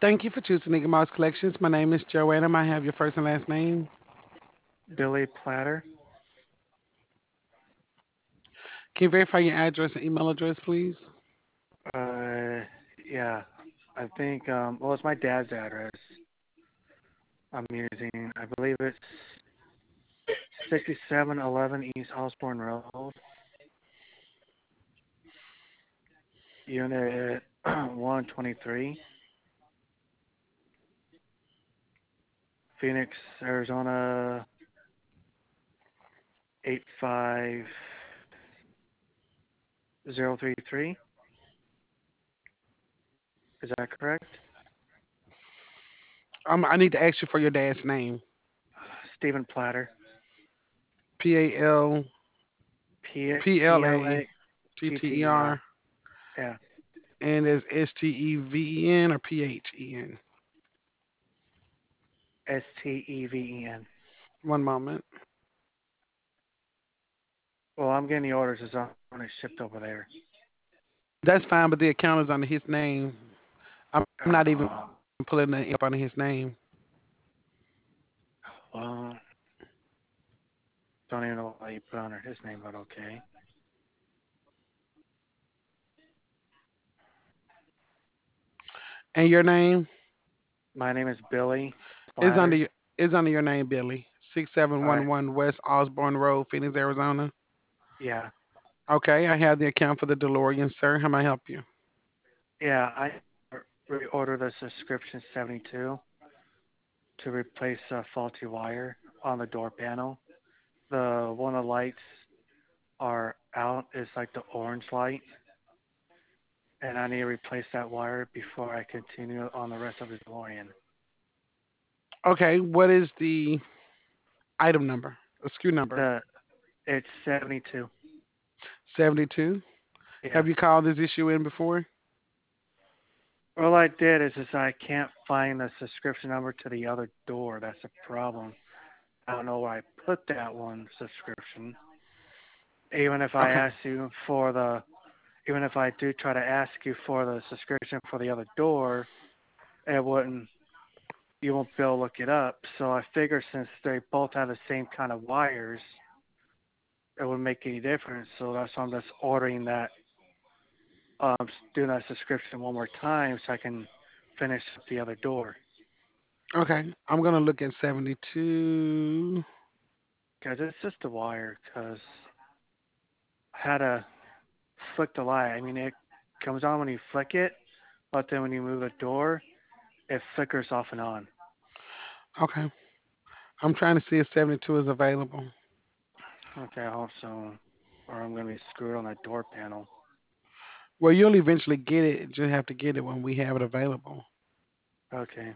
Thank you for choosing Nigga Mouse Collections. My name is Joanna. May I have your first and last name? Billy Platter. Can you verify your address and email address, please? Uh, yeah, I think, well, it's my dad's address I'm using. I believe it's 6711 East Osborne Road, Unit 123, Phoenix, Arizona 85033. Is that correct? I need to ask you for your dad's name. Stephen Platter. P A L P P P L L A A T T T T E E R. R, Yeah, and is STEVEN or PHEN? Steven. One moment. Well, I'm getting the orders as on it shipped over there. That's fine, but the account is under his name. I'm not even Uh, pulling the up under his name. well, don't even know why you put under his name, but okay. And your name My name is Billy is under Platter. your is under your name, Billy. Six seven All right. one one West Osborne Road, Phoenix, Arizona. Yeah. Okay, I have the account for the DeLorean, sir. How may I help you? Yeah, I reordered the subscription 72 to replace a faulty wire on the door panel. The one of the lights are out is like the orange light, and I need to replace that wire before I continue on the rest of the DeLorean. Okay, what is the item number? A SKU number? The It's 72. 72. Yeah. Have you called this issue in before? All I did is I can't find the subscription number to the other door. That's a problem. I don't know where I put that one subscription. Even if I Okay. ask you for the, even if I do try to ask you for the subscription for the other door, it wouldn't, you won't be able to look it up. So I figure since they both have the same kind of wires, it wouldn't make any difference. So that's why I'm just ordering that, doing that subscription one more time so I can finish the other door. Okay. I'm going to look at 72. Cause it's just a wire. Cause I had to flick the light. I mean, it comes on when you flick it, but then when you move the door, it flickers off and on. Okay. I'm trying to see if 72 is available. Okay, also, or I'm gonna be screwed on that door panel. Well, you'll eventually get it. You just have to get it when we have it available. Okay.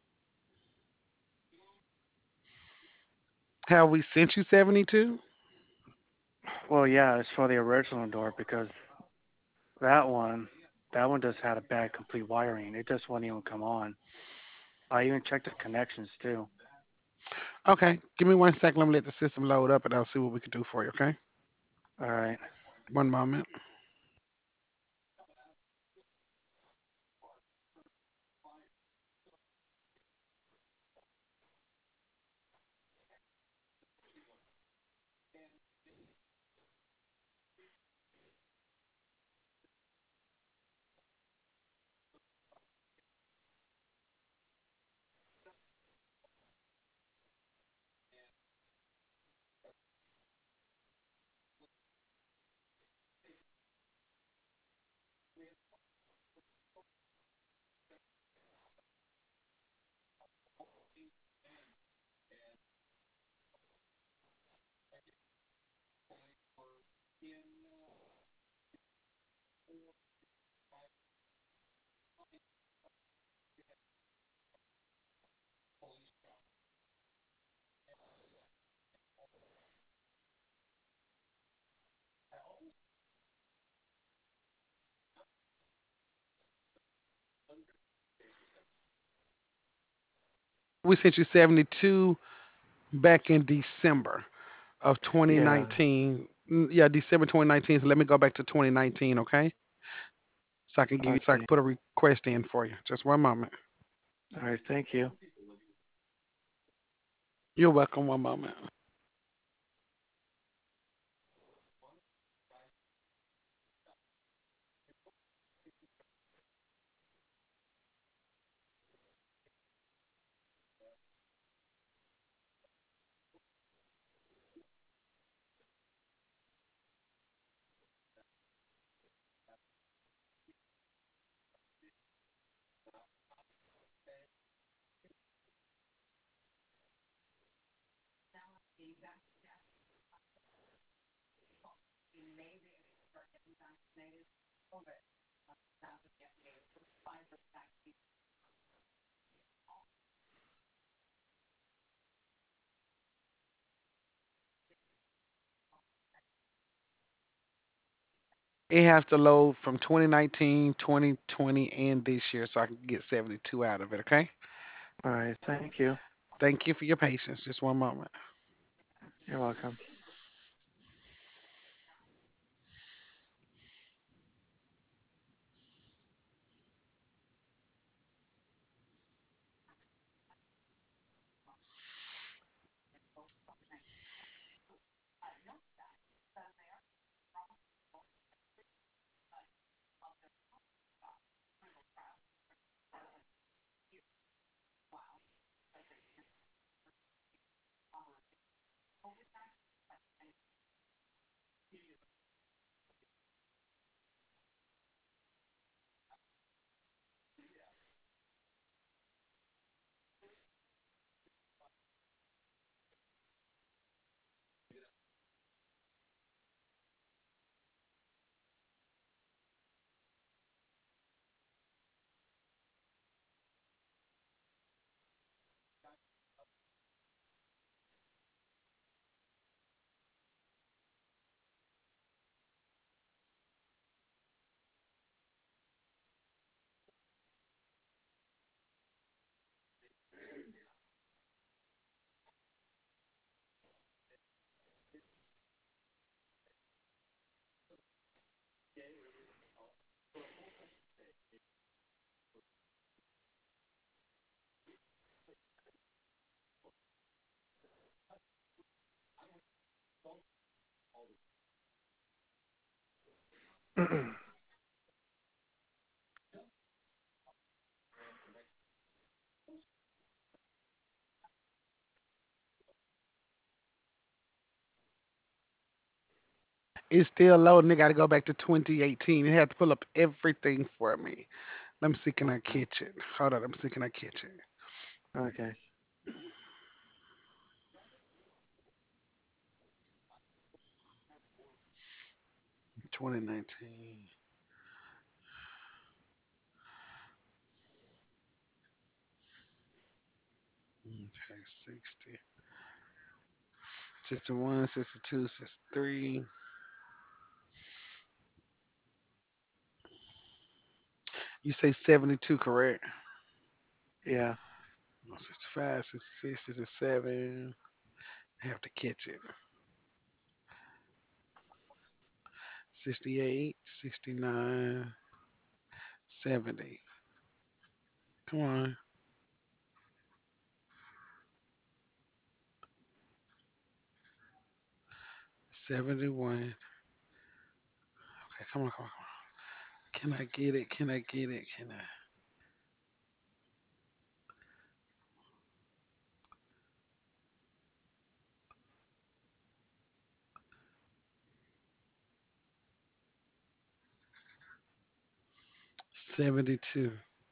Have we sent you 72? Well, yeah, it's for the original door because that one, that one just had a bad complete wiring. It just wouldn't even come on. I even checked the connections too. Okay. Give me 1 second. Let me let the system load up and I'll see what we can do for you, okay? All right. One moment. We sent you 72 back in December of Yeah. 2019. Yeah, December 2019. So let me go back to 2019, okay? So I can Okay. put a request in for you. Just one moment. All right, thank you. You're welcome. One moment. It has to load from 2019, 2020, and this year so I can get 72 out of it, okay? All right, thank you. Thank you for your patience. Just one moment. You're welcome. It's still loading. It got to go back to 2018. It had to pull up everything for me. Let me see, can I catch it? Hold on, let me see, can I catch it? Okay. 2019. Okay, 60. 61, 62, 63. You say 72, correct? Yeah. 65, 66, 67. I have to catch it. 68, 69, 70. Come on. 71. Okay, come on, come on, come on. Can I get it? Can I get it? Can I? 72.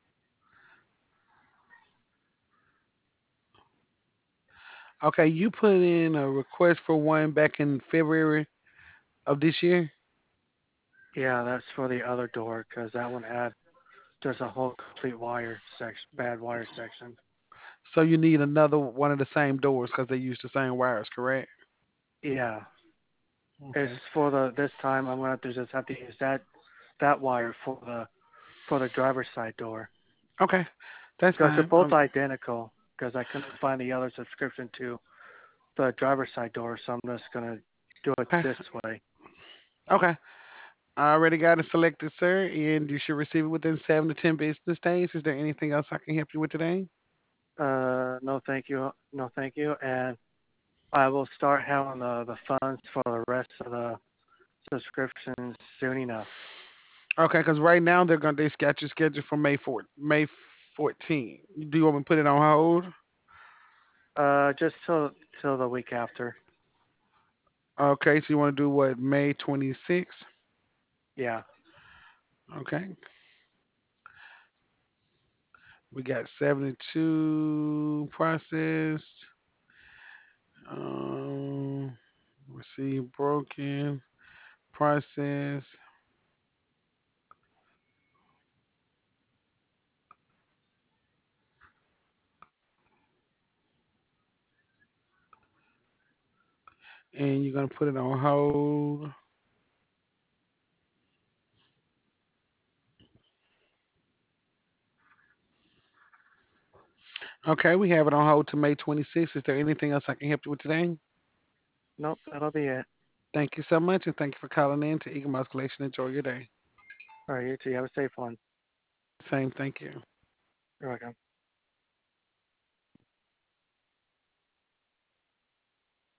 Okay, you put in a request for one back in February of this year. Yeah, that's for the other door because that one had just a whole complete wire section, bad wire section. So you need another one of the same doors because they use the same wires, correct? Yeah, it's Okay. for the this time I'm gonna have to just have to use that wire for the driver's side door Okay. That's because they're fine. both identical. Because I couldn't find the other subscription to the driver's side door, so I'm just gonna do it Okay. this way. Okay. I already got it selected, sir, and you should receive it within 7 to 10 business days. Is there anything else I can help you with today? No, thank you. No, thank you. And I will start having the funds for the rest of the subscriptions soon enough. Okay, because right now they got you scheduled for May 14. Do you want me to put it on hold? Just till the week after. Okay, so you want to do what, May 26th? Yeah. Okay, we got 72 processed. Um, receive broken, process, and you're gonna put it on hold. Okay, we have it on hold to May 26th. Is there anything else I can help you with today? Nope, that'll be it. Thank you so much, and thank you for calling in to Eagle Mouse Collection. Enjoy your day. All right, you too. Have a safe one. Same, thank you. You're welcome.